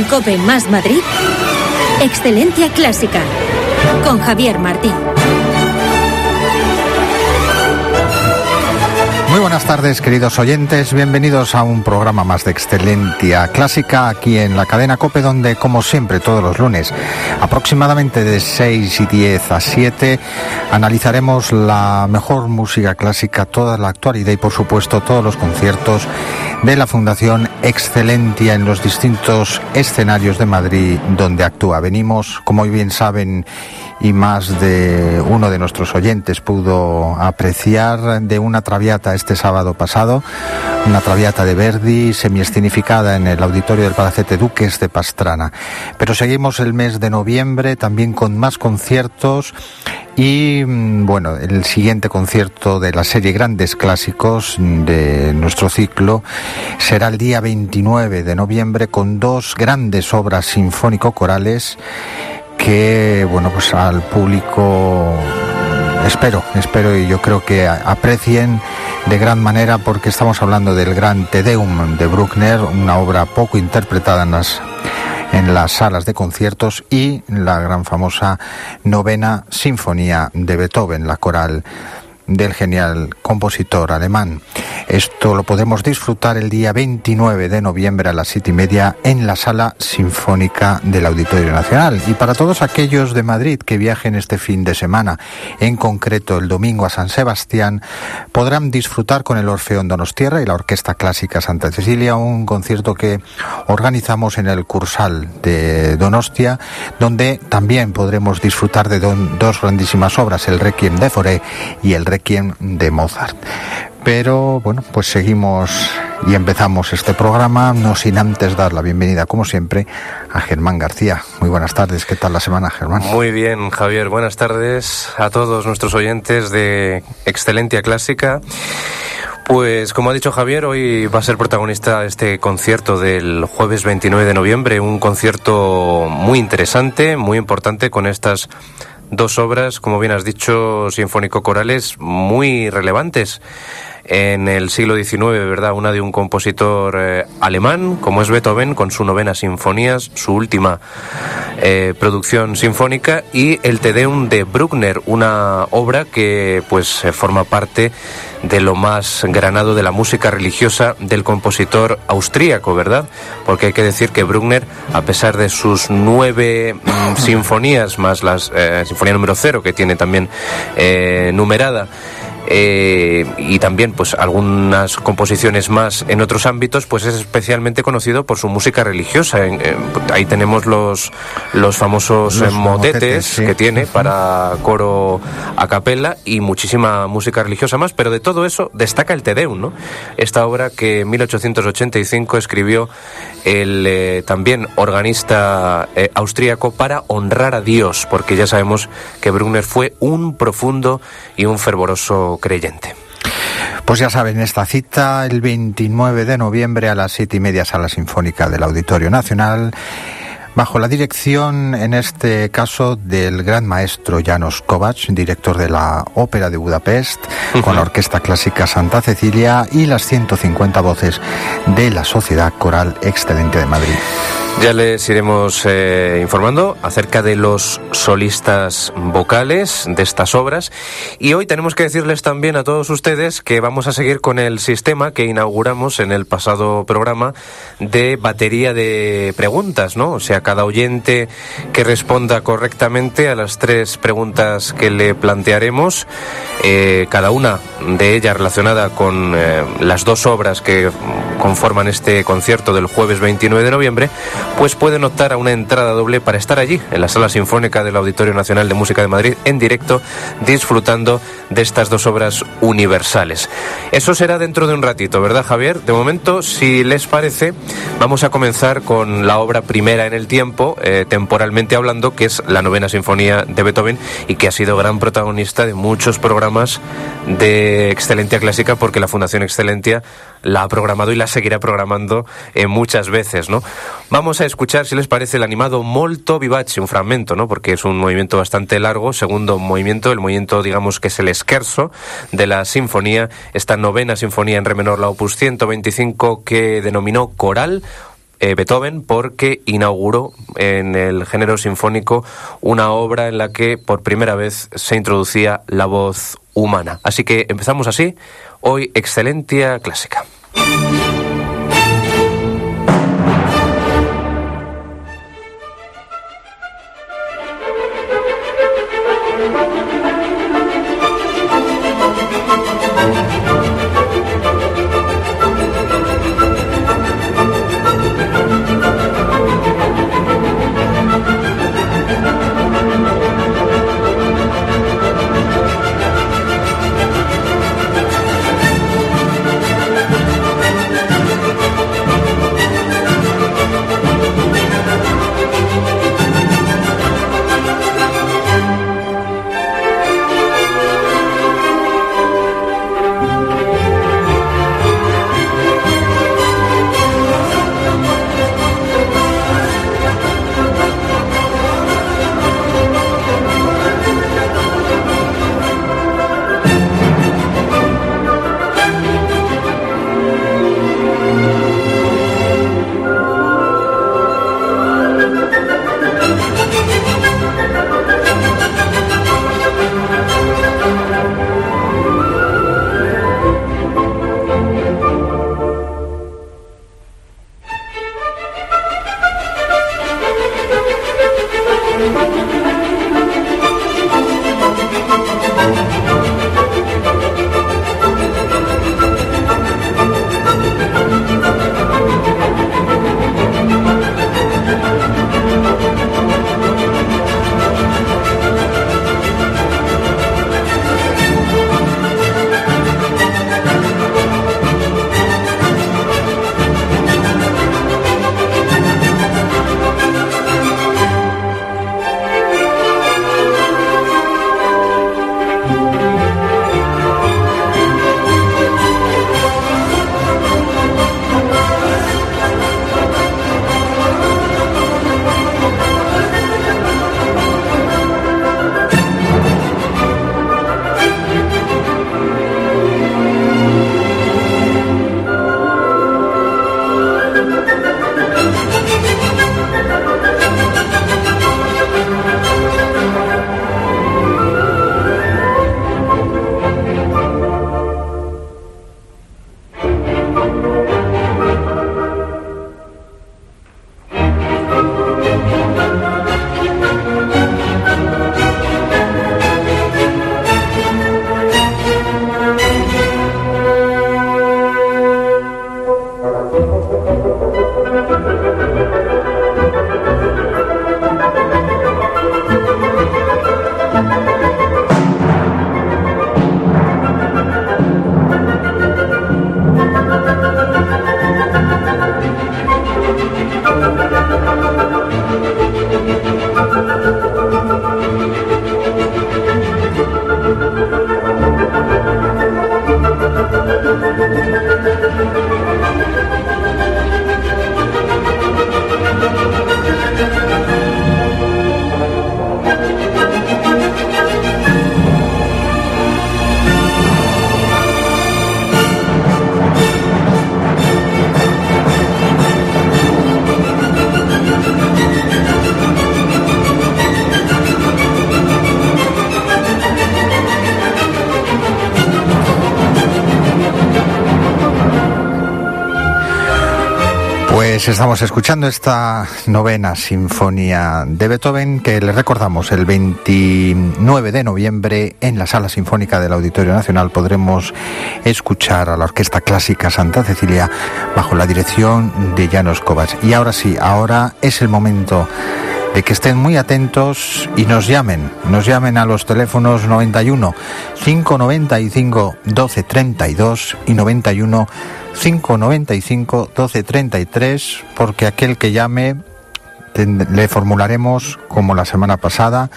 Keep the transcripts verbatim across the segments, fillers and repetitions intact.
COPE más Madrid, Excelencia Clásica, con Javier Martín. Muy buenas tardes, queridos oyentes. Bienvenidos a un programa más de Excelencia Clásica aquí en la cadena COPE, donde, como siempre, todos los lunes, aproximadamente de seis y diez a siete, analizaremos la mejor música clásica, toda la actualidad y, por supuesto, todos los conciertos de la Fundación Excelencia en los distintos escenarios de Madrid donde actúa. Venimos, como bien saben, y más de uno de nuestros oyentes pudo apreciar, de una traviata este sábado pasado, una traviata de Verdi semiescenificada en el auditorio del Palacete Duques de Pastrana. Pero seguimos el mes de noviembre también con más conciertos y, bueno, el siguiente concierto de la serie Grandes Clásicos de nuestro ciclo será el día veintinueve de noviembre con dos grandes obras sinfónico-corales que, bueno, pues al público espero, espero y yo creo que aprecien de gran manera, porque estamos hablando del gran Te Deum de Bruckner, una obra poco interpretada en las en las salas de conciertos, y la gran famosa Novena Sinfonía de Beethoven, la coral del genial compositor alemán. Esto lo podemos disfrutar el día veintinueve de noviembre a las siete y media en la Sala Sinfónica del Auditorio Nacional. Y para todos aquellos de Madrid que viajen este fin de semana, en concreto el domingo a San Sebastián, podrán disfrutar con el Orfeón Donostiarra y la Orquesta Clásica Santa Cecilia un concierto que organizamos en el Cursal de Donostia, donde también podremos disfrutar de don, dos grandísimas obras, el Requiem de Fauré y el Requiem de Mozart. Pero bueno, pues seguimos y empezamos este programa, no sin antes dar la bienvenida, como siempre, a Germán García. Muy buenas tardes, ¿qué tal la semana, Germán? Muy bien, Javier, buenas tardes a todos nuestros oyentes de Excelencia Clásica. Pues como ha dicho Javier, hoy va a ser protagonista este concierto del jueves veintinueve de noviembre, un concierto muy interesante, muy importante, con estas dos obras, como bien has dicho, sinfónico-corales muy relevantes en el siglo diecinueve, ¿verdad? Una de un compositor eh, alemán, como es Beethoven, con su Novena Sinfonía, su última eh, producción sinfónica, y el Te Deum de Bruckner, una obra que pues forma parte de lo más granado de la música religiosa del compositor austríaco, ¿verdad? Porque hay que decir que Bruckner, a pesar de sus nueve mm, sinfonías, más la eh, sinfonía número cero, que tiene también eh, numerada, Eh, y también pues algunas composiciones más en otros ámbitos, pues es especialmente conocido por su música religiosa. En, eh, ahí tenemos los los famosos los motetes, motetes sí. que tiene para coro a capella y muchísima música religiosa más, pero de todo eso destaca el Te Deum, ¿no? Esta obra que en mil ochocientos ochenta y cinco escribió el eh, también organista eh, austríaco para honrar a Dios, porque ya sabemos que Bruckner fue un profundo y un fervoroso creyente. Pues ya saben, esta cita el veintinueve de noviembre a las siete y media, Sala Sinfónica del Auditorio Nacional, bajo la dirección, en este caso, del gran maestro János Kovács, director de la Ópera de Budapest, uh-huh. con la Orquesta Clásica Santa Cecilia y las ciento cincuenta voces de la Sociedad Coral Excelencia de Madrid. Ya les iremos eh, informando acerca de los solistas vocales de estas obras, y hoy tenemos que decirles también a todos ustedes que vamos a seguir con el sistema que inauguramos en el pasado programa de batería de preguntas, ¿no? O sea, cada oyente que responda correctamente a las tres preguntas que le plantearemos, eh, cada una de ellas relacionada con eh, las dos obras que conforman este concierto del jueves veintinueve de noviembre, pues pueden optar a una entrada doble para estar allí, en la Sala Sinfónica del Auditorio Nacional de Música de Madrid, en directo, disfrutando de estas dos obras universales. Eso será dentro de un ratito, ¿verdad, Javier? De momento, si les parece, vamos a comenzar con la obra primera en el tiempo, eh, temporalmente hablando, que es la Novena Sinfonía de Beethoven, y que ha sido gran protagonista de muchos programas de Excelencia Clásica, porque la Fundación Excelencia la ha programado y la seguirá programando eh, muchas veces, ¿no? Vamos a escuchar, si les parece, el animado Molto Vivace, un fragmento, ¿no? Porque es un movimiento bastante largo, segundo movimiento, el movimiento, digamos, que es el scherzo de la sinfonía, esta Novena Sinfonía en re menor, la opus ciento veinticinco, que denominó coral, eh, Beethoven, porque inauguró en el género sinfónico una obra en la que por primera vez se introducía la voz humana. Así que empezamos así, hoy Excelentia Clásica. Pues estamos escuchando esta novena sinfonía de Beethoven, que les recordamos el veintinueve de noviembre en la Sala Sinfónica del Auditorio Nacional podremos escuchar a la Orquesta Clásica Santa Cecilia bajo la dirección de János Kovács. Y ahora sí, ahora es el momento de que estén muy atentos y nos llamen, nos llamen a los teléfonos noventa y uno, cinco noventa y cinco, doce treinta y dos y noventa y uno, cinco noventa y cinco, doce treinta y tres, porque aquel que llame ten, le formularemos, como la semana pasada,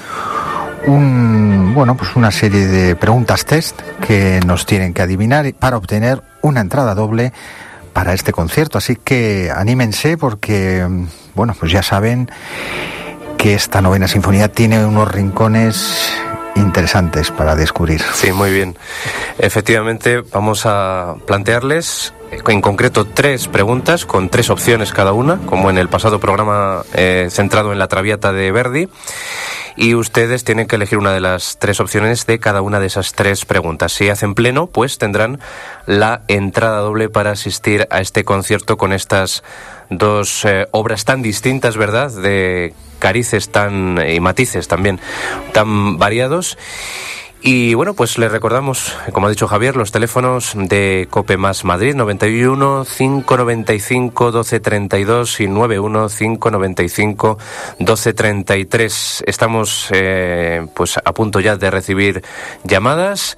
un, bueno, pues una serie de preguntas test que nos tienen que adivinar para obtener una entrada doble para este concierto. Así que anímense porque, bueno, pues ya saben que esta novena sinfonía tiene unos rincones interesantes para descubrir. Sí, muy bien. Efectivamente, vamos a plantearles en concreto tres preguntas con tres opciones cada una, como en el pasado programa eh, centrado en la Traviata de Verdi. Y ustedes tienen que elegir una de las tres opciones de cada una de esas tres preguntas. Si hacen pleno, pues tendrán la entrada doble para asistir a este concierto con estas dos eh, obras tan distintas, ¿verdad?, de carices tan y matices también tan variados. Y bueno, pues les recordamos, como ha dicho Javier, los teléfonos de COPE Más Madrid, noventa y uno, cinco noventa y cinco, doce treinta y dos y noventa y uno, cinco noventa y cinco, doce treinta y tres. Estamos eh, pues a punto ya de recibir llamadas.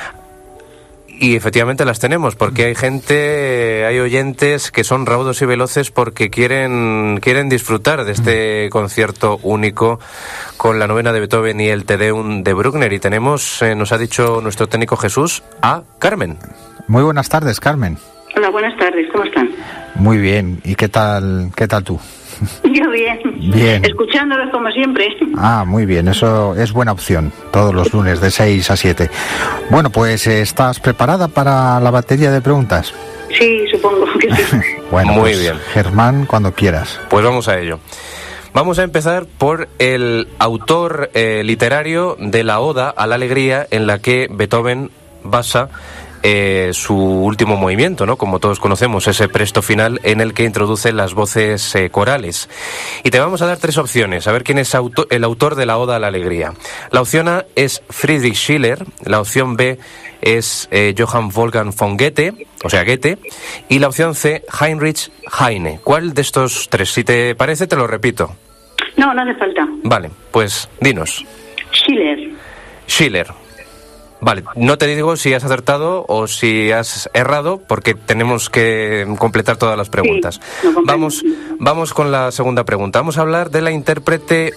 Y efectivamente las tenemos, porque hay gente, hay oyentes que son raudos y veloces porque quieren quieren disfrutar de este concierto único con la novena de Beethoven y el Te Deum de Bruckner. Y tenemos, eh, nos ha dicho nuestro técnico Jesús, a Carmen. Muy buenas tardes, Carmen. Hola, buenas tardes, ¿cómo están? Muy bien, ¿y qué tal, qué tal tú? Yo bien. Bien. Escuchándolos como siempre. Ah, muy bien, eso es buena opción, todos los lunes de seis a siete. Bueno, pues ¿estás preparada para la batería de preguntas? Sí, supongo que sí. Bueno, muy pues, bien. Germán, cuando quieras. Pues vamos a ello. Vamos a empezar por el autor eh, literario de la Oda a la Alegría, en la que Beethoven basa Eh, su último movimiento, ¿no? Como todos conocemos, ese presto final en el que introduce las voces eh, corales. Y te vamos a dar tres opciones, a ver quién es auto- el autor de la Oda a la Alegría. La opción A es Friedrich Schiller, la opción B es eh, Johann Wolfgang von Goethe, o sea, Goethe, y la opción C, Heinrich Heine. ¿Cuál de estos tres? Si te parece, te lo repito. No, no hace falta. Vale, pues dinos. Schiller. Schiller. Vale, no te digo si has acertado o si has errado, porque tenemos que completar todas las preguntas. Sí, no vamos, vamos con la segunda pregunta. Vamos a hablar de la intérprete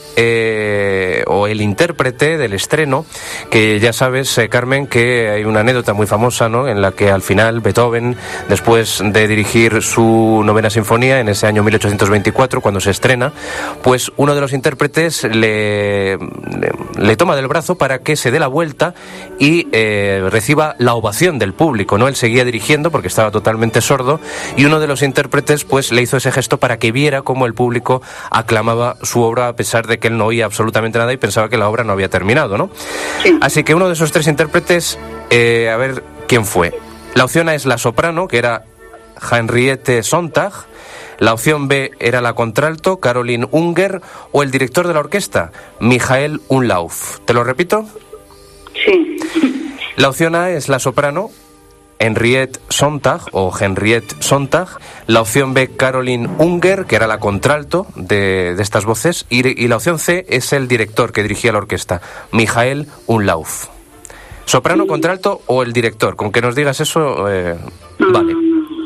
eh, o el intérprete del estreno, que ya sabes, eh, Carmen, que hay una anécdota muy famosa, ¿no?, en la que al final Beethoven, después de dirigir su novena sinfonía en ese año mil ochocientos veinticuatro, cuando se estrena, pues uno de los intérpretes le, le, le toma del brazo para que se dé la vuelta y Y eh, reciba la ovación del público, ¿no? Él seguía dirigiendo porque estaba totalmente sordo, y uno de los intérpretes pues le hizo ese gesto para que viera cómo el público aclamaba su obra, a pesar de que él no oía absolutamente nada y pensaba que la obra no había terminado, ¿no? Sí. Así que uno de esos tres intérpretes, eh, a ver quién fue. La opción A es la soprano, que era Henriette Sontag. La opción B era la contralto, Caroline Unger, o el director de la orquesta, Michael Umlauf. ¿Te lo repito? Sí. La opción A es la soprano, Henriette Sontag o Henriette Sontag. La opción B, Caroline Unger, que era la contralto de, de estas voces. Y, y la opción C es el director que dirigía la orquesta, Michael Umlauf. ¿Soprano, contralto o el director? Con que nos digas eso, eh, vale.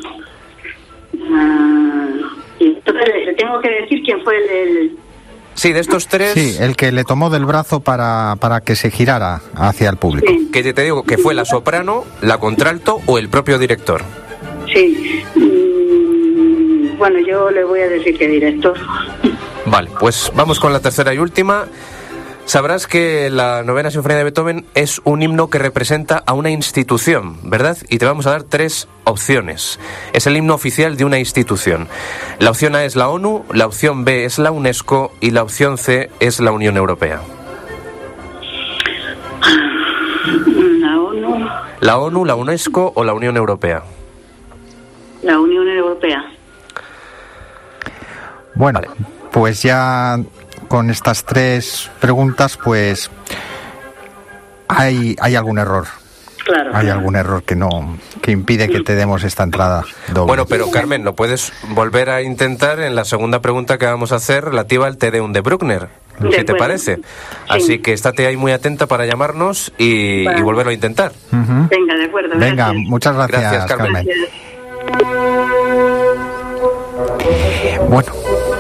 Uh, y entonces le tengo que decir quién fue el... el... Sí, de estos tres... Sí, el que le tomó del brazo para, para que se girara hacia el público. Sí. Que te digo que fue la soprano, la contralto o el propio director. Sí. Mm, bueno, yo le voy a decir que director. Vale, pues vamos con la tercera y última. Sabrás que la novena sinfonía de Beethoven es un himno que representa a una institución, ¿verdad? Y te vamos a dar tres opciones. Es el himno oficial de una institución. La opción A es la ONU, la opción B es la UNESCO y la opción C es la Unión Europea. La ONU. La ONU, la UNESCO o la Unión Europea. La Unión Europea. Bueno, Vale. pues ya con estas tres preguntas, pues hay, hay algún error. Claro. Hay algún error que no que impide que te demos esta entrada doble. Bueno, pero Carmen, lo puedes volver a intentar en la segunda pregunta que vamos a hacer relativa al Te Deum de Bruckner, De si te acuerdo. parece. Sí. Así que estate ahí muy atenta para llamarnos y, Vale. y volverlo a intentar. Ujú. Venga, de acuerdo. Venga, gracias. muchas gracias, Gracias, Carmen. Carmen. Gracias. Bueno,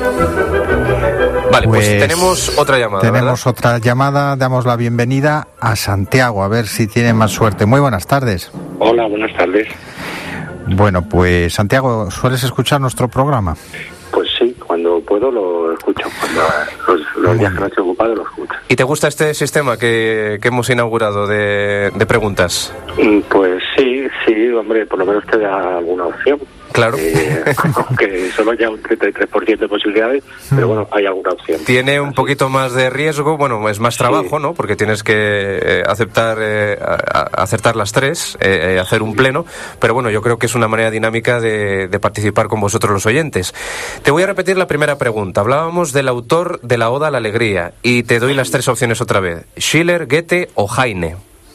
Vale, pues, Pues tenemos otra llamada, tenemos ¿verdad? otra llamada. Damos la bienvenida a Santiago, a ver si tiene más suerte. Muy buenas tardes. Hola, buenas tardes. Bueno, pues Santiago, ¿sueles escuchar nuestro programa? Pues sí, cuando puedo lo escucho. Cuando los, los días que no estoy ocupado lo escucho. ¿Y te gusta este sistema que, que hemos inaugurado de, de preguntas? Pues sí, sí, hombre, por lo menos te da alguna opción. Claro. Eh, aunque solo haya un treinta y tres por ciento de posibilidades, pero bueno, hay alguna opción. Tiene un poquito más de riesgo, bueno, es más trabajo, sí, ¿no? Porque tienes que eh, aceptar, eh, a, a acertar las tres, eh, eh, hacer un pleno, pero bueno, yo creo que es una manera dinámica de, de participar con vosotros los oyentes. Te voy a repetir la primera pregunta. Hablábamos del autor de la Oda a la Alegría y te doy las tres opciones otra vez. Schiller, Goethe o Heine.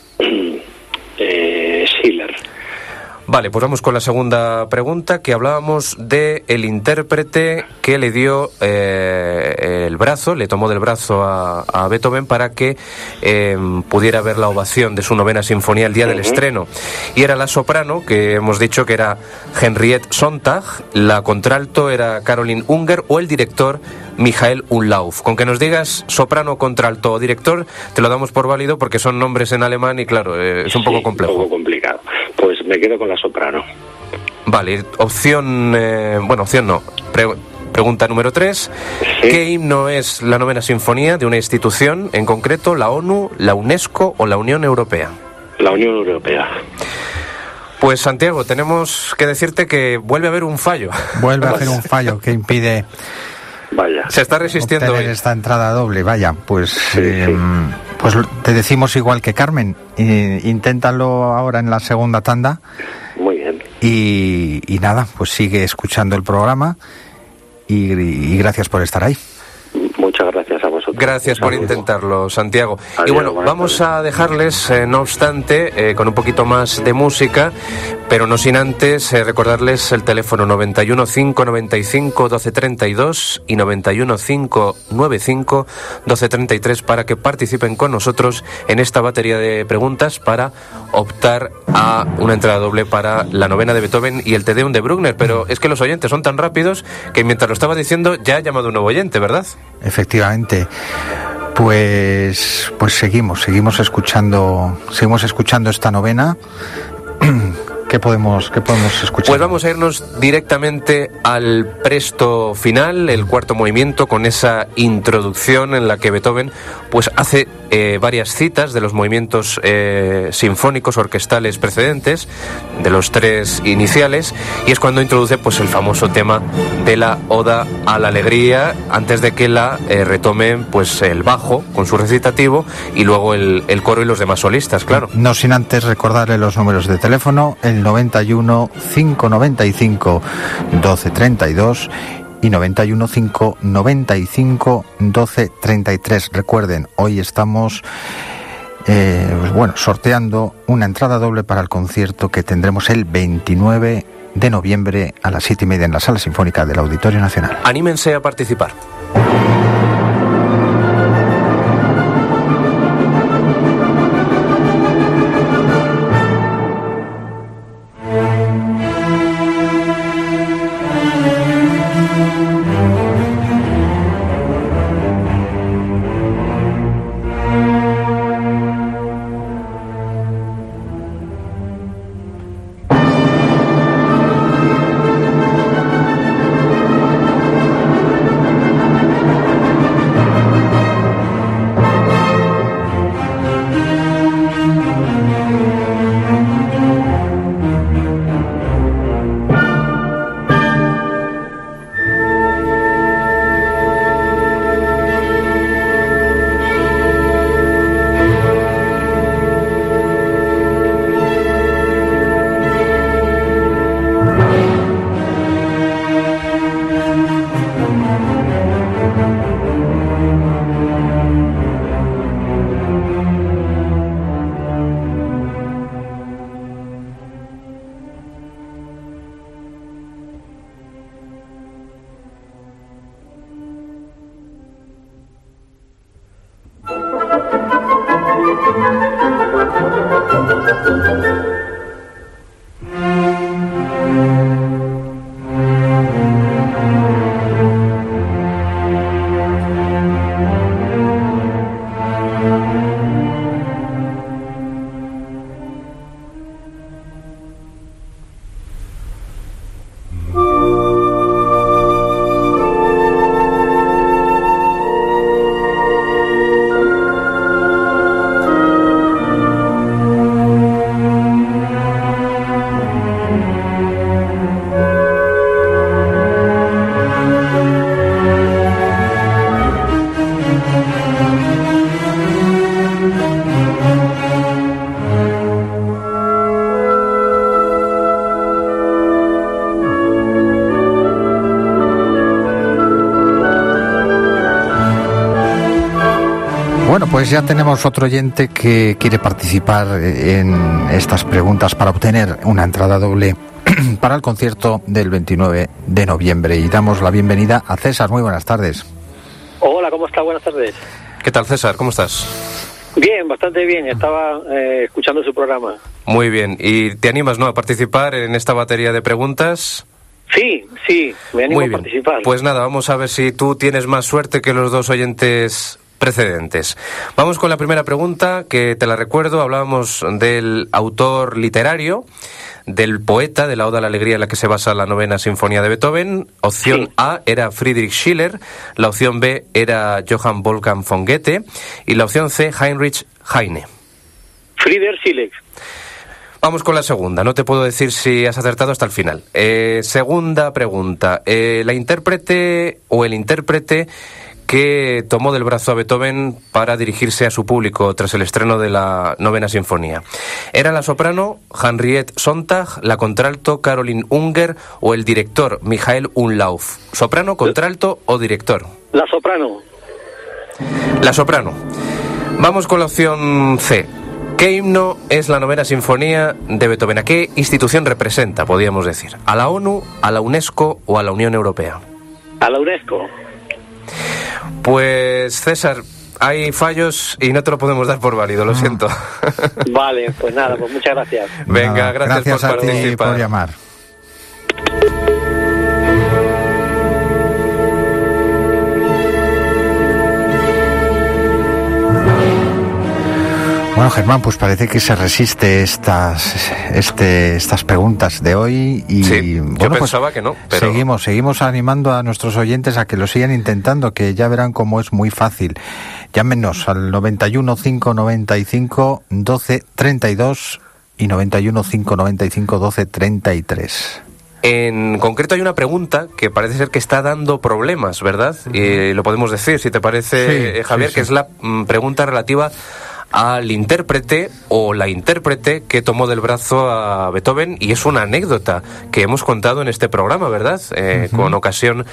Eh, Schiller. Vale, pues vamos con la segunda pregunta, que hablábamos de el intérprete que le dio eh, el brazo, le tomó del brazo a, a Beethoven para que eh, pudiera ver la ovación de su novena sinfonía el día del estreno. Y era la soprano, que hemos dicho que era Henriette Sontag, la contralto era Caroline Unger o el director Michael Umlauf. Con que nos digas soprano, contralto o director, te lo damos por válido porque son nombres en alemán y claro, eh, es un poco sí, complejo. Un poco complicado. Pues me quedo con la soprano. Vale, opción, eh, bueno, opción no. Pre- pregunta número tres. Sí. ¿Qué himno es la novena sinfonía de una institución, en concreto la ONU, la UNESCO o la Unión Europea? La Unión Europea. Pues Santiago, tenemos que decirte que vuelve a haber un fallo. Vuelve a haber un fallo que impide... Vaya. Se está resistiendo obtener hoy. esta entrada doble, vaya, pues sí, eh, sí. pues te decimos igual que Carmen, eh, inténtalo ahora en la segunda tanda. Muy bien. Y, y nada, pues sigue escuchando el programa y, y gracias por estar ahí. Muchas gracias a vosotros. Gracias por intentarlo, Santiago. Adiós, y bueno, buenas vamos tardes. a dejarles, eh, no obstante, eh, con un poquito más de música, pero no sin antes eh, recordarles el teléfono noventa y uno, cinco noventa y cinco, doce treinta y dos y noventa y uno, cinco noventa y cinco, doce treinta y tres para que participen con nosotros en esta batería de preguntas para optar a una entrada doble para la novena de Beethoven y el Te Deum de Bruckner. Pero es que los oyentes son tan rápidos que mientras lo estaba diciendo ya ha llamado un nuevo oyente, ¿verdad? Efectivamente. Pues pues seguimos, seguimos escuchando, seguimos escuchando esta novena. ¿Qué podemos, qué podemos escuchar? Pues vamos a irnos directamente al presto final, el cuarto movimiento, con esa introducción en la que Beethoven pues hace eh, varias citas de los movimientos eh, sinfónicos orquestales precedentes, de los tres iniciales, y es cuando introduce pues el famoso tema de la Oda a la Alegría, antes de que la eh, retomen pues el bajo con su recitativo y luego el, el coro y los demás solistas, claro. No sin antes recordarle los números de teléfono, el noventa y uno, cinco noventa y cinco, doce treinta y dos y noventa y uno, cinco noventa y cinco, doce treinta y tres. Recuerden, hoy estamos eh, bueno, sorteando una entrada doble para el concierto que tendremos el veintinueve de noviembre a las siete y media en la Sala Sinfónica del Auditorio Nacional. Anímense a participar. Bueno, pues ya tenemos otro oyente que quiere participar en estas preguntas para obtener una entrada doble para el concierto del veintinueve de noviembre. Y damos la bienvenida a César. Muy buenas tardes. Hola, ¿cómo está? Buenas tardes. ¿Qué tal, César? ¿Cómo estás? Bien, bastante bien. Estaba eh, escuchando su programa. Muy bien. ¿Y te animas, no, a participar en esta batería de preguntas? Sí, sí, me animo Muy a bien. participar. Pues nada, vamos a ver si tú tienes más suerte que los dos oyentes precedentes. Vamos con la primera pregunta, que te la recuerdo. Hablábamos del autor literario, del poeta de la Oda a la Alegría en la que se basa la novena sinfonía de Beethoven. Opción Sí. A era Friedrich Schiller, la opción B era Johann Wolfgang von Goethe y la opción C, Heinrich Heine. Friedrich Schiller. Vamos con la segunda. No te puedo decir si has acertado hasta el final. Eh, segunda pregunta. Eh, la intérprete o el intérprete que tomó del brazo a Beethoven para dirigirse a su público tras el estreno de la novena sinfonía. ¿Era la soprano Henriette Sontag, la contralto Caroline Unger o el director Michael Umlauf? ¿Soprano, contralto o director? La soprano. La soprano. Vamos con la opción C. ¿Qué himno es la novena sinfonía de Beethoven? ¿A qué institución representa, podríamos decir? ¿A la ONU, a la UNESCO o a la Unión Europea? A la UNESCO. Pues, César, hay fallos y no te lo podemos dar por válido, lo siento. Vale, pues nada, pues muchas gracias. Venga, Nada, gracias, gracias por a ti participar. por llamar. Bueno, Germán, pues parece que se resiste estas este, estas preguntas de hoy y Sí, bueno, yo pues pensaba que no, pero... seguimos, seguimos animando a nuestros oyentes a que lo sigan intentando, que ya verán cómo es muy fácil. Llámenos al noventa y uno, cinco noventa y cinco, doce treinta y dos y noventa y uno, cinco noventa y cinco, doce treinta y tres. En concreto hay una pregunta que parece ser que está dando problemas, ¿verdad? Uh-huh. Y lo podemos decir, si te parece, sí, eh, Javier, sí, sí. que es la mm, pregunta relativa al intérprete o la intérprete que tomó del brazo a Beethoven, y es una anécdota que hemos contado en este programa, ¿verdad? Eh, uh-huh. Con ocasión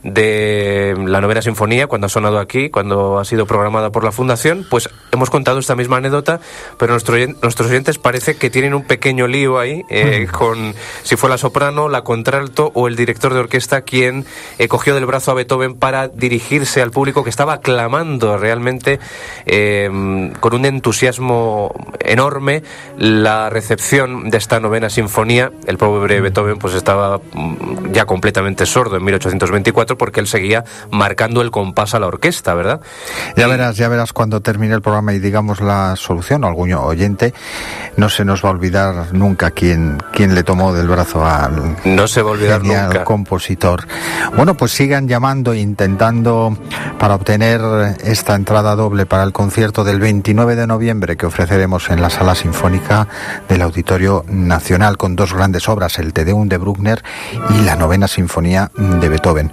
de la novena sinfonía, cuando ha sonado aquí, cuando ha sido programada por la Fundación, pues hemos contado esta misma anécdota, pero nuestro, nuestros oyentes parece que tienen un pequeño lío ahí eh, uh-huh. con si fue la soprano, la contralto o el director de orquesta quien eh, cogió del brazo a Beethoven para dirigirse al público que estaba aclamando realmente eh, con un entusiasmo enorme la recepción de esta novena sinfonía. El pobre Beethoven pues estaba ya completamente sordo en mil ochocientos veinticuatro porque él seguía marcando el compás a la orquesta, ¿verdad? Ya y... verás, ya verás cuando termine el programa y digamos la solución o algún oyente, no se nos va a olvidar nunca quién, quién le tomó del brazo al no se va a olvidar genial nunca. compositor. Bueno, pues sigan llamando, intentando para obtener esta entrada doble para el concierto del veintinueve de noviembre que ofreceremos en la Sala Sinfónica del Auditorio Nacional con dos grandes obras, el Te Deum de Bruckner y la novena sinfonía de Beethoven.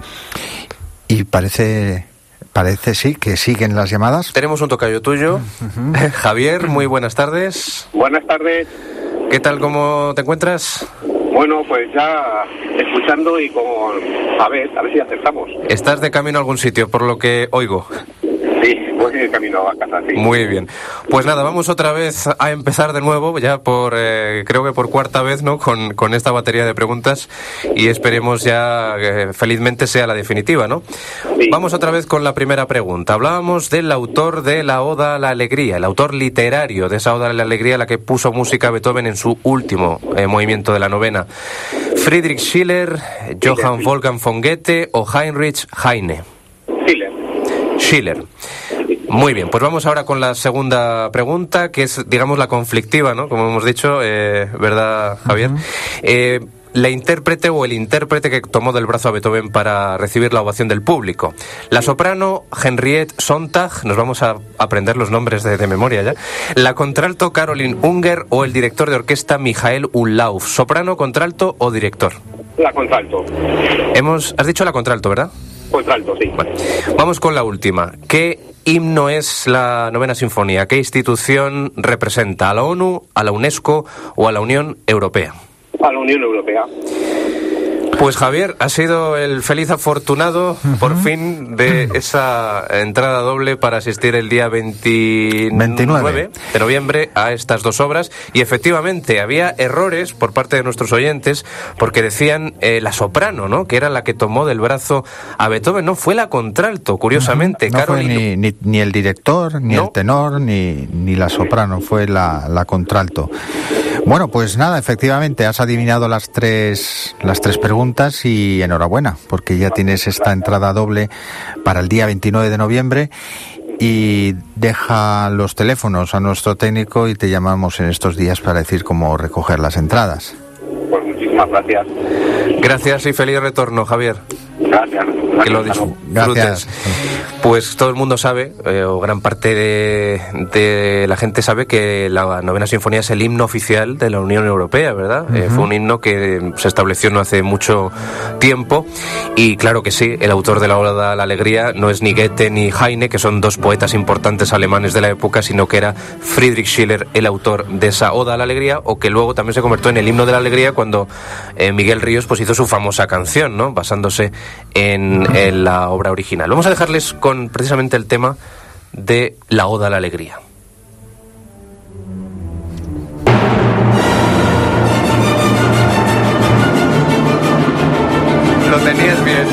Y parece, parece sí que siguen las llamadas. Tenemos un tocayo tuyo, uh-huh. Javier, muy buenas tardes. Buenas tardes. ¿Qué tal, cómo te encuentras? Bueno, pues ya escuchando y con... A ver, a ver si acertamos. Estás de camino a algún sitio, por lo que oigo. Sí, voy de camino a casa, sí. Muy bien. Pues nada, vamos otra vez a empezar de nuevo, ya por, eh, creo que por cuarta vez, ¿no? Con, con esta batería de preguntas y esperemos ya que felizmente sea la definitiva, ¿no? Sí. Vamos otra vez con la primera pregunta. Hablábamos del autor de la Oda a la Alegría, el autor literario de esa Oda a la Alegría, la que puso música a Beethoven en su último eh, movimiento de la novena. Friedrich Schiller, Johann Wolfgang von Goethe o Heinrich Heine. Schiller. Schiller. Muy bien, pues vamos ahora con la segunda pregunta, que es, digamos, la conflictiva, ¿no? Como hemos dicho, eh, ¿verdad, Javier? Uh-huh. Eh, la intérprete o el intérprete que tomó del brazo a Beethoven para recibir la ovación del público. La soprano Henriette Sontag, nos vamos a aprender los nombres de, de memoria ya. La contralto Caroline Unger o el director de orquesta Michael Umlauf. ¿Soprano, contralto o director? La contralto. Hemos, has dicho la contralto, ¿verdad? Contralto, sí. Bueno, vamos con la última. ¿Qué himno es la novena sinfonía? ¿Qué institución representa? ¿A la ONU, a la UNESCO o a la Unión Europea? A la Unión Europea. Pues Javier, ha sido el feliz afortunado, uh-huh. por fin, de esa entrada doble para asistir el día veintinueve de noviembre a estas dos obras. Y efectivamente, había errores por parte de nuestros oyentes, porque decían eh, la soprano, ¿no?, que era la que tomó del brazo a Beethoven. No, fue la contralto, curiosamente. Uh-huh. No Carolina... fue ni, ni, ni el director, ni no. el tenor, ni, ni la soprano, fue la, la contralto. Bueno, pues nada, efectivamente, has adivinado las tres, las tres preguntas y enhorabuena, porque ya tienes esta entrada doble para el día veintinueve de noviembre y deja los teléfonos a nuestro técnico y te llamamos en estos días para decir cómo recoger las entradas. Pues muchísimas gracias. Gracias y feliz retorno, Javier. Gracias. Que lo disfrutes. Gracias. Pues todo el mundo sabe, eh, o gran parte de, de la gente sabe, que la Novena Sinfonía es el himno oficial de la Unión Europea, ¿verdad? Uh-huh. Eh, fue un himno que se estableció no hace mucho tiempo, y claro que sí, el autor de la Oda a la Alegría no es ni Goethe ni Heine, que son dos poetas importantes alemanes de la época, sino que era Friedrich Schiller el autor de esa Oda a la Alegría, o que luego también se convirtió en el himno de la alegría cuando eh, Miguel Ríos pues hizo su famosa canción, ¿no?, basándose en, en la obra original. Vamos a dejarles con precisamente el tema de la Oda a la Alegría. Lo tenías bien.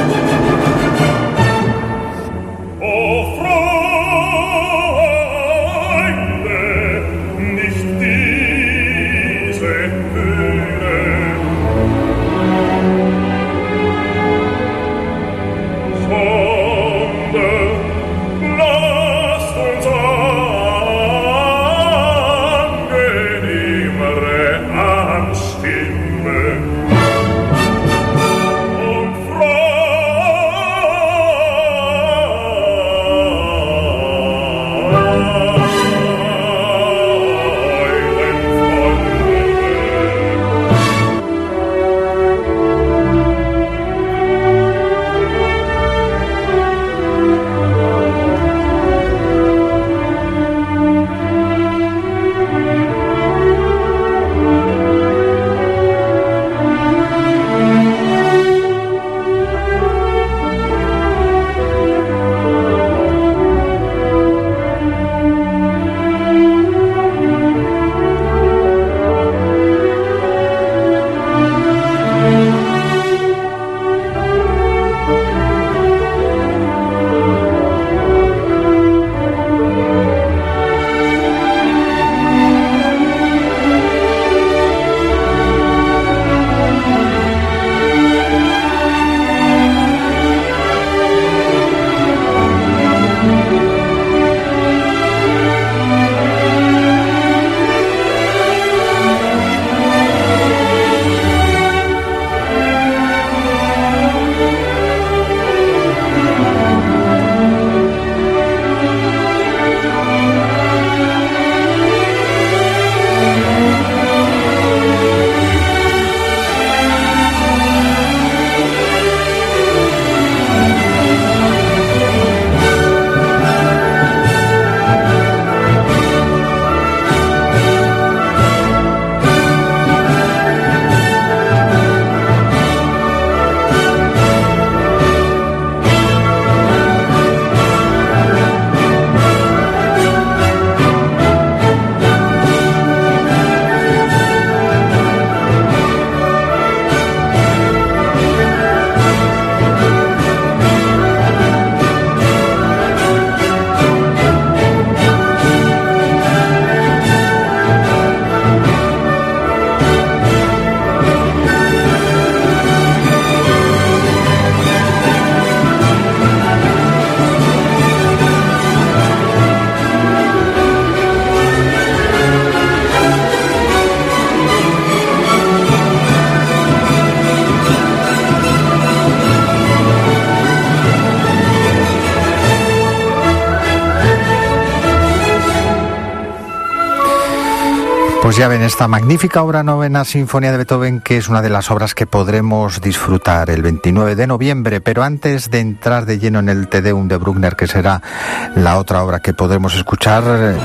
Pues ya ven, esta magnífica obra Novena Sinfonía de Beethoven, que es una de las obras que podremos disfrutar el veintinueve de noviembre, pero antes de entrar de lleno en el Te Deum de Bruckner, que será la otra obra que podremos escuchar,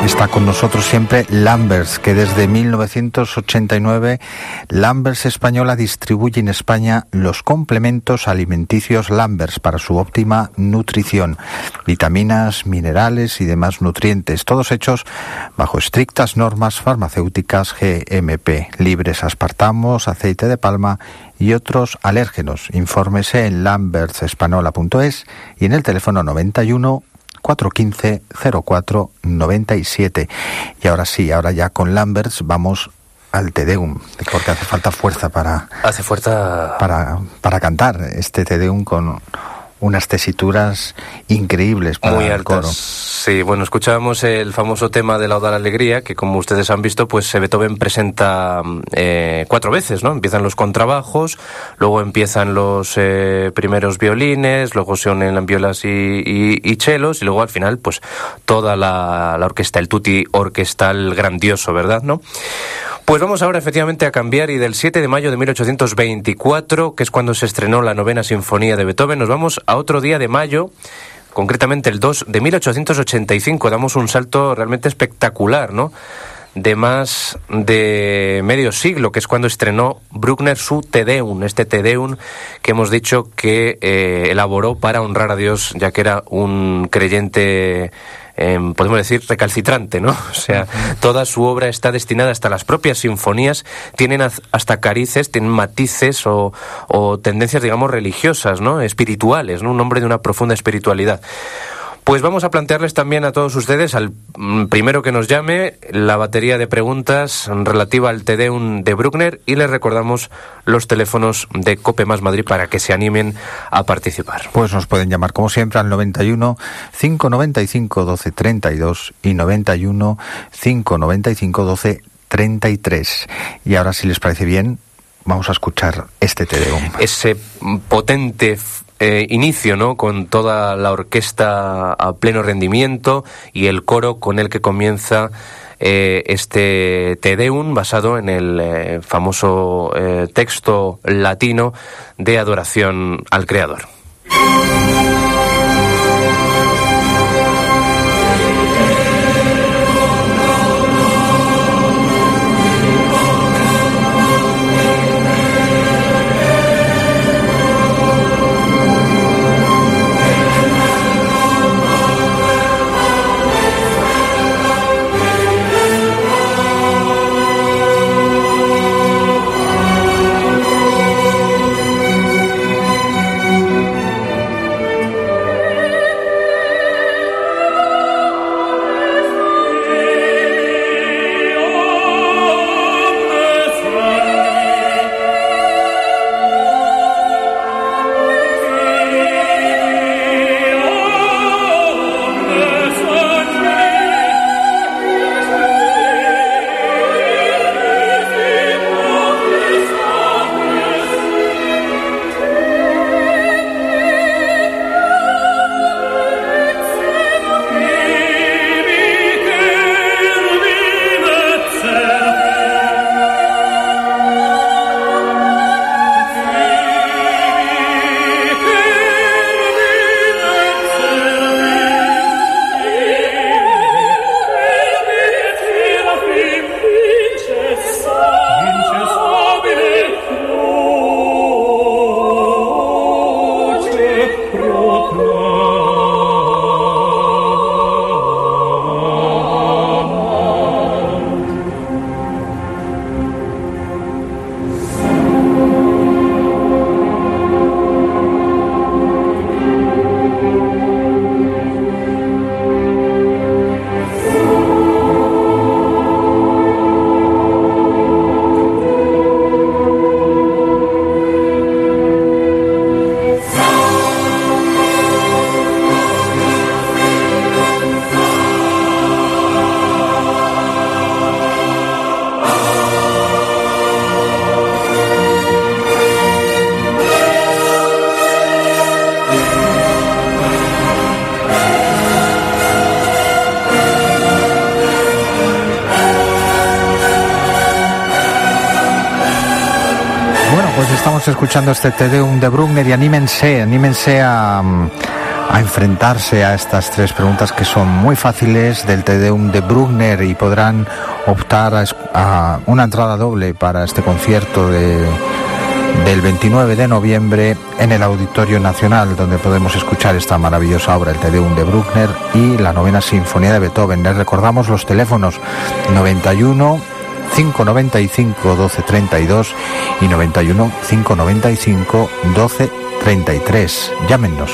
Está con nosotros siempre Lamberts, que desde mil novecientos ochenta y nueve Lamberts Española distribuye en España los complementos alimenticios Lamberts para su óptima nutrición, vitaminas, minerales y demás nutrientes, todos hechos bajo estrictas normas farmacéuticas G M P, libres a aspartamos, aceite de palma y otros alérgenos. Infórmese en lamberts española punto es y en el teléfono noventa y uno, cuatrocientos quince, cero cuatro noventa y siete. Y ahora sí, ahora ya con Lamberts vamos al Te Deum, porque hace falta fuerza para hace fuerza para para cantar este Te Deum con unas tesituras increíbles para muy el altas. coro. Sí, bueno, escuchábamos el famoso tema de Lauda la Alegría, que como ustedes han visto, pues Beethoven presenta eh, cuatro veces, ¿no? Empiezan los contrabajos, luego empiezan los eh, primeros violines, luego se unen violas y, y, y chelos, y luego al final, pues toda la, la orquesta, el tutti orquestal grandioso, ¿verdad, no? Pues vamos ahora efectivamente a cambiar, y del siete de mayo de mil ochocientos veinticuatro, que es cuando se estrenó la novena sinfonía de Beethoven, nos vamos a otro día de mayo, concretamente el dos de mil ochocientos ochenta y cinco. Damos un salto realmente espectacular, ¿no? De más de medio siglo, que es cuando estrenó Bruckner su Te Deum, este Te Deum que hemos dicho que eh, elaboró para honrar a Dios, ya que era un creyente, Eh, podemos decir, recalcitrante, ¿no? O sea, toda su obra está destinada, hasta las propias sinfonías tienen hasta carices, tienen matices o, o tendencias, digamos, religiosas, ¿no? Espirituales, ¿no? Un hombre de una profunda espiritualidad. Pues vamos a plantearles también a todos ustedes, al primero que nos llame, la batería de preguntas relativa al Te Deum de Bruckner, y les recordamos los teléfonos de COPE Más Madrid para que se animen a participar. Pues nos pueden llamar como siempre al noventa y uno, cinco noventa y cinco, doce treinta y dos y noventa y uno, cinco noventa y cinco, doce treinta y tres. Y ahora, si les parece bien, vamos a escuchar este Te Deum. Ese potente Eh, inicio, ¿no? Con toda la orquesta a pleno rendimiento y el coro con el que comienza eh, este Te Deum, basado en el eh, famoso eh, texto latino de adoración al Creador. Estamos escuchando este Te Deum de Bruckner y anímense, anímense a, a enfrentarse a estas tres preguntas que son muy fáciles del Te Deum de Bruckner y podrán optar a, a una entrada doble para este concierto de, del veintinueve de noviembre en el Auditorio Nacional, donde podemos escuchar esta maravillosa obra, el Te Deum de Bruckner y la Novena Sinfonía de Beethoven. Les recordamos los teléfonos noventa y uno, cinco noventa y cinco, doce treinta y dos y noventa y uno, cinco noventa y cinco, doce treinta y tres. Llámenos.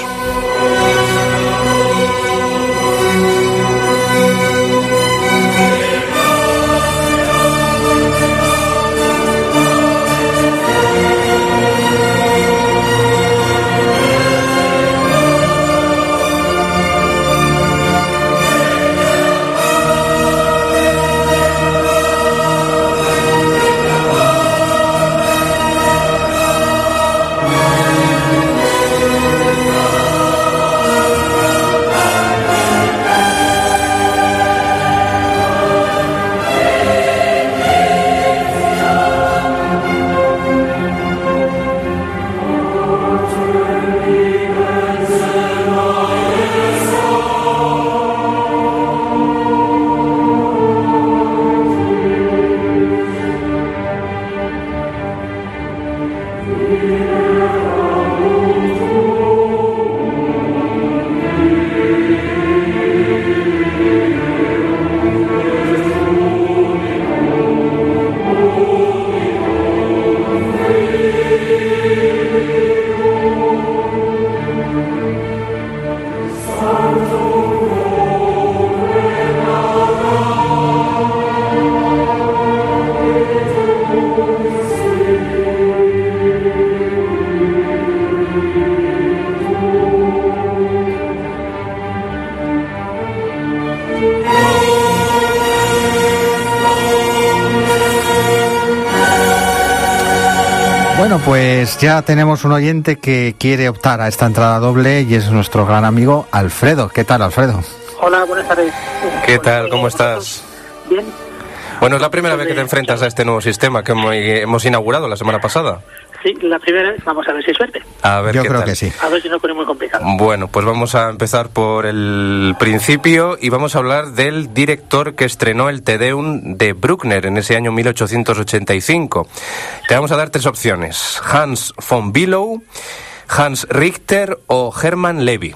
Bueno, pues ya tenemos un oyente que quiere optar a esta entrada doble y es nuestro gran amigo Alfredo. ¿Qué tal, Alfredo? Hola, buenas tardes. ¿Qué tal? ¿Cómo estás? Bien. Bueno, es la primera vez que te enfrentas a este nuevo sistema que hemos inaugurado la semana pasada. Sí, la primera vez. Vamos a ver si hay suerte. A ver, Yo qué creo tal. que sí. A ver si no pone muy complicado. Bueno, pues vamos a empezar por el principio y vamos a hablar del director que estrenó el Te Deum de Bruckner en ese año mil ochocientos ochenta y cinco. Te vamos a dar tres opciones: Hans von Bülow, Hans Richter o Hermann Levy.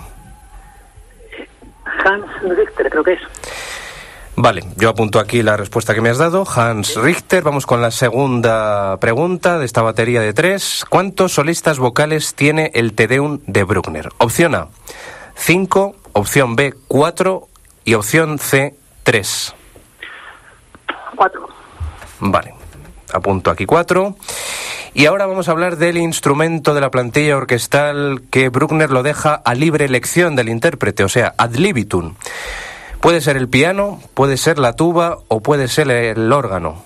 Hans Richter, creo que es. Vale, yo apunto aquí la respuesta que me has dado. Hans Richter. Vamos con la segunda pregunta de esta batería de tres. ¿Cuántos solistas vocales tiene el Te Deum de Bruckner? Opción A, cinco, opción B, cuatro y opción C, tres. Cuatro. Vale, apunto aquí cuatro. Y ahora vamos a hablar del instrumento de la plantilla orquestal que Bruckner lo deja a libre elección del intérprete, o sea, ad libitum. Puede ser el piano, puede ser la tuba o puede ser el órgano.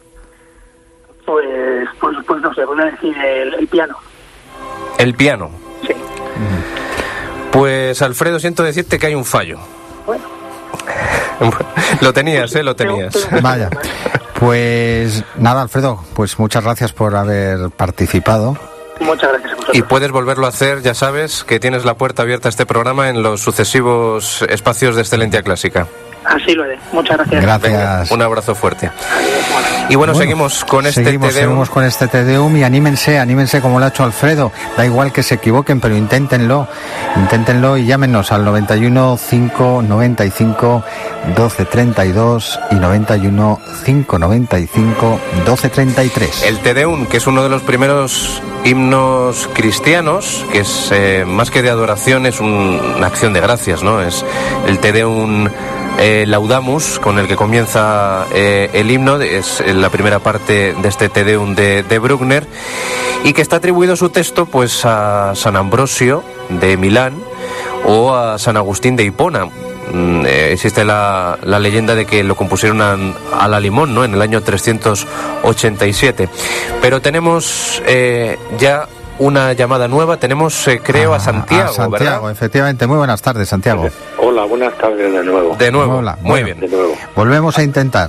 Pues, pues, pues no sé, voy a decir el, el piano. El piano. Sí. Pues, Alfredo, siento decirte que hay un fallo. Bueno. Lo tenías, ¿eh? Lo tenías. Vaya. Pues nada, Alfredo, pues muchas gracias por haber participado. Muchas gracias a vosotros. Y puedes volverlo a hacer, ya sabes que tienes la puerta abierta a este programa en los sucesivos espacios de Excelencia Clásica. Así lo haré. Muchas gracias. Gracias. Venga, un abrazo fuerte. Y bueno, Bueno, seguimos con este seguimos, Te Deum. seguimos con este Te Deum y anímense, anímense como lo ha hecho Alfredo. Da igual que se equivoquen, pero inténtenlo, inténtenlo y llámenos al noventa y uno, cinco noventa y cinco, doce treinta y dos y noventa y uno, cinco noventa y cinco, doce treinta y tres. El Te Deum, que es uno de los primeros himnos cristianos, que es eh, más que de adoración, es un, una acción de gracias, ¿no? Es el Te Deum eh, Laudamus, con el que comienza eh, el himno, es la primera parte de este Te Deum de, de Bruckner, y que está atribuido su texto pues a San Ambrosio de Milán o a San Agustín de Hipona. Mm, eh, existe la, la leyenda de que lo compusieron a, a la limón, ¿no?, en el año trescientos ochenta y siete. Pero tenemos eh, ya una llamada nueva. Tenemos, eh, creo, Ah, a Santiago, a Santiago, ¿verdad? efectivamente. Muy buenas tardes, Santiago. Hola, buenas tardes de nuevo. De nuevo. Hola, Muy bueno. bien. De nuevo. Volvemos a intentar.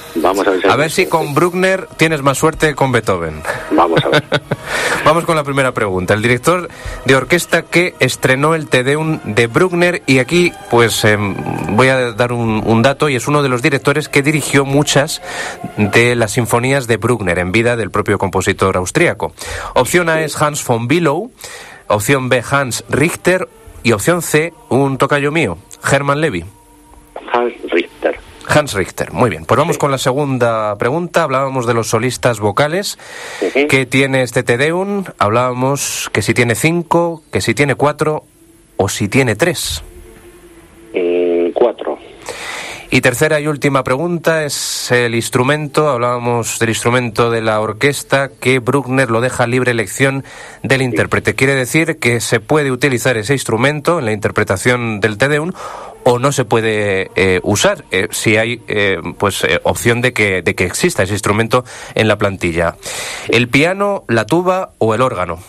Vamos a ver si, a ver si con Bruckner tienes más suerte que con Beethoven. Vamos a ver. Vamos con la primera pregunta. El director de orquesta que estrenó el Te Deum de Bruckner, y aquí pues eh, voy a dar un, un dato, y es uno de los directores que dirigió muchas de las sinfonías de Bruckner en vida del propio compositor austríaco. Opción A es Hans von Bülow, opción B Hans Richter y opción C, un tocayo mío, Hermann Levy. Hans Richter. Hans Richter, muy bien. Pues vamos sí. con la segunda pregunta. Hablábamos de los solistas vocales. Uh-huh. ¿Qué tiene este Te Deum? Hablábamos que si tiene cinco, que si tiene cuatro o si tiene tres. Eh, cuatro. Y tercera y última pregunta es el instrumento. Hablábamos del instrumento de la orquesta que Bruckner lo deja a libre elección del intérprete. Quiere decir que se puede utilizar ese instrumento en la interpretación del Te Deum o no se puede eh, usar eh, si hay eh, pues eh, opción de que, de que exista ese instrumento en la plantilla. ¿El piano, la tuba o el órgano?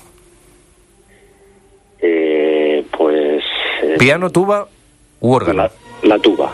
Eh, pues... Eh, ¿Piano, tuba u órgano? La, la tuba.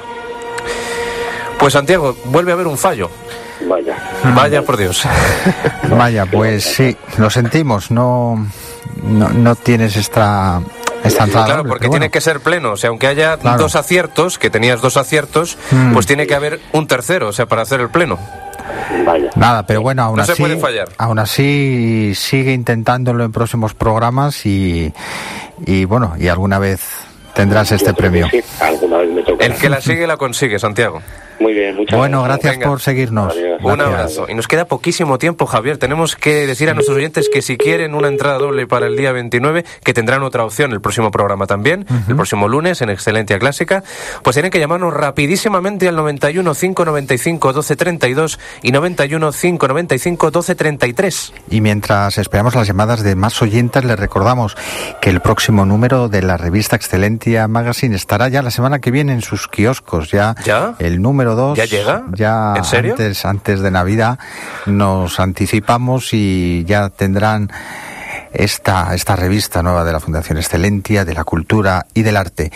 Pues Santiago, vuelve a haber un fallo. Vaya. Vaya por Dios. Vaya, pues sí, lo sentimos, no, no, no tienes esta... Esta entrada claro, doble, porque bueno. tiene que ser pleno. O sea, aunque haya claro. dos aciertos, que tenías dos aciertos, mm. pues tiene que haber un tercero, o sea, para hacer el pleno. Vaya. Nada, pero bueno, aún no así, se puede fallar. Aún así sigue intentándolo en próximos programas y, y bueno, y alguna vez tendrás este premio. Sí, alguna vez me toca. El que la sigue la consigue, Santiago. Muy bien, muchas bueno, gracias. Venga. por seguirnos. Adiós. Un Gracias. abrazo. Y nos queda poquísimo tiempo, Javier. Tenemos que decir a nuestros oyentes que si quieren una entrada doble para el día veintinueve, que tendrán otra opción el próximo programa también, uh-huh. el próximo lunes en Excelentia Clásica, pues tienen que llamarnos rapidísimamente al noventa y uno, cinco noventa y cinco, doce treinta y dos y noventa y uno, cinco noventa y cinco, doce treinta y tres. Y mientras esperamos las llamadas de más oyentes, les recordamos que el próximo número de la revista Excelentia Magazine estará ya la semana que viene en sus kioscos. Ya, ¿Ya? El número dos. ¿Ya llega? Ya ¿En serio? Antes, antes de Navidad nos anticipamos y ya tendrán esta, esta revista nueva de la Fundación Excelentia, de la cultura y del arte.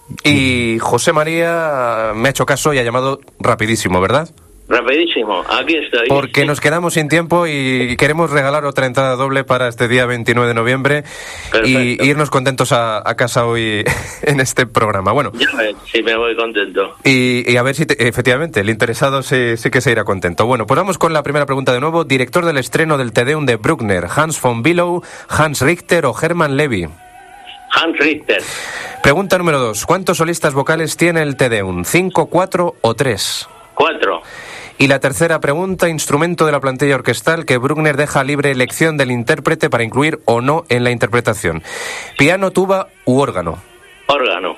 Y José María me ha hecho caso y ha llamado rapidísimo, ¿verdad? Rapidísimo, aquí estoy. Porque nos quedamos sin tiempo y queremos regalar otra entrada doble para este día veintinueve de noviembre. Perfecto. Y irnos contentos a, a casa hoy en este programa. Bueno, ya ves, sí me voy contento. Y, y a ver si te, efectivamente el interesado sí, sí que se irá contento. Bueno, pues vamos con la primera pregunta de nuevo. Director del estreno del Te Deum de Bruckner, Hans von Bülow, Hans Richter o Hermann Levy. Hans Richter. Pregunta número dos. ¿Cuántos solistas vocales tiene el Te Deum? ¿Cinco, cuatro o tres? Cuatro. Y la tercera pregunta, instrumento de la plantilla orquestal que Bruckner deja libre elección del intérprete para incluir o no en la interpretación. ¿Piano, tuba u órgano? Órgano.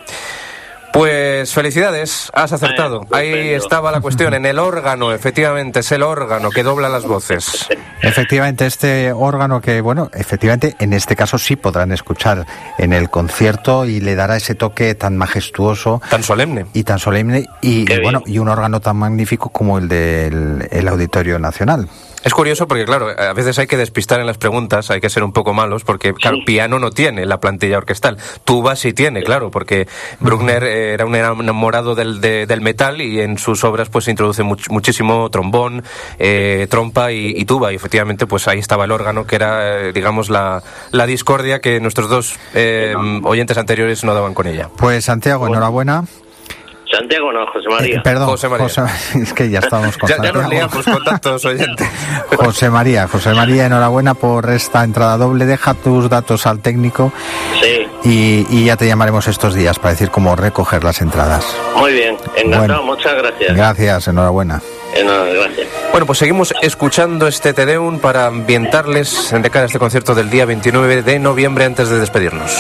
Pues felicidades, has acertado. Ay, Ahí estaba la cuestión, en el órgano, efectivamente, es el órgano que dobla las voces. Efectivamente, este órgano que, bueno, efectivamente, en este caso sí podrán escuchar en el concierto y le dará ese toque tan majestuoso. Tan solemne. Y tan solemne, y, y bueno, y un órgano tan magnífico como el del el Auditorio Nacional. Es curioso porque, claro, a veces hay que despistar en las preguntas, hay que ser un poco malos, porque, claro, sí. piano no tiene la plantilla orquestal. Tuba sí tiene, claro, porque Bruckner eh, era un enamorado del, de, del metal y en sus obras pues se introduce much, muchísimo trombón, eh, trompa y, y tuba. Y efectivamente, pues ahí estaba el órgano, que era, eh, digamos, la, la discordia que nuestros dos eh, oyentes anteriores no daban con ella. Pues, Santiago, enhorabuena. Santiago no, José María. Eh, perdón, José María. José, es que ya estamos con ya, Santiago. Ya nos liamos con tantos oyentes. José María, José María, enhorabuena por esta entrada doble. Deja tus datos al técnico. Sí. Y, y ya te llamaremos estos días para decir cómo recoger las entradas. Muy bien, encantado, bueno, muchas gracias. Gracias, enhorabuena. Enhorabuena, gracias. Bueno, pues seguimos escuchando este Te Deum para ambientarles de cara a este concierto del día veintinueve de noviembre antes de despedirnos.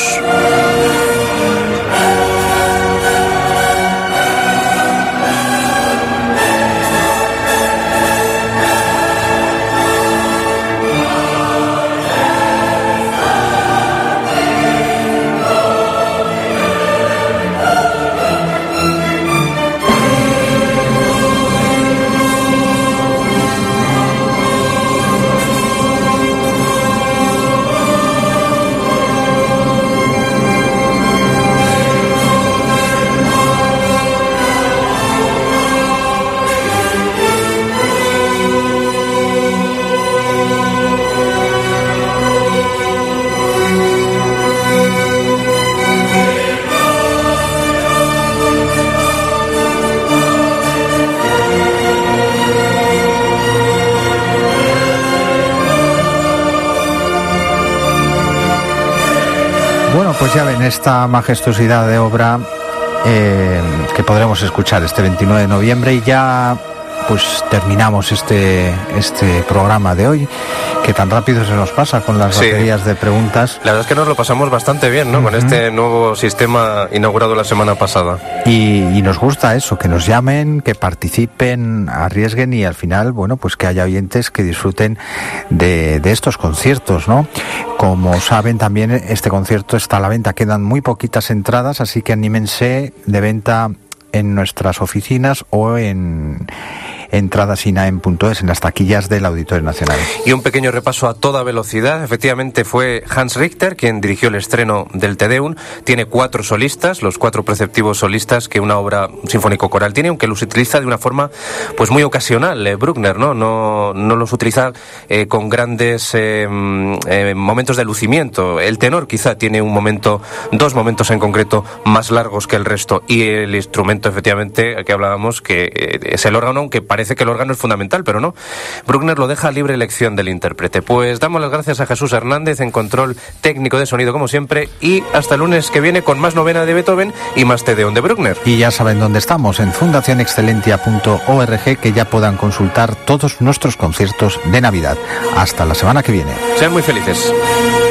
Bueno, pues ya ven esta majestuosidad de obra eh, que podremos escuchar este veintinueve de noviembre y ya pues terminamos este este programa de hoy, que tan rápido se nos pasa con las Sí. baterías de preguntas. La verdad es que nos lo pasamos bastante bien, ¿no? Uh-huh. Con este nuevo sistema inaugurado la semana pasada. Y, y nos gusta eso, que nos llamen, que participen, arriesguen y al final, bueno, pues que haya oyentes que disfruten de, de estos conciertos, ¿no? Como saben, también este concierto está a la venta, quedan muy poquitas entradas, así que anímense de venta en nuestras oficinas o en entradas inaem punto es, en las taquillas del Auditorio Nacional. Y un pequeño repaso a toda velocidad. Efectivamente fue Hans Richter quien dirigió el estreno del Te Deum. Tiene cuatro solistas, los cuatro preceptivos solistas que una obra sinfónico-coral tiene, aunque los utiliza de una forma pues muy ocasional, eh, Bruckner, ¿no? No, no los utiliza eh, con grandes eh, eh, momentos de lucimiento. El tenor quizá tiene un momento, dos momentos en concreto más largos que el resto, y el instrumento efectivamente que hablábamos, que eh, es el órgano, aunque parece Parece que el órgano es fundamental, pero no. Bruckner lo deja a libre elección del intérprete. Pues damos las gracias a Jesús Hernández en control técnico de sonido, como siempre, y hasta el lunes que viene con más novena de Beethoven y más Te Deum de Bruckner. Y ya saben dónde estamos, en fundación excelentia punto org, que ya puedan consultar todos nuestros conciertos de Navidad. Hasta la semana que viene. Sean muy felices.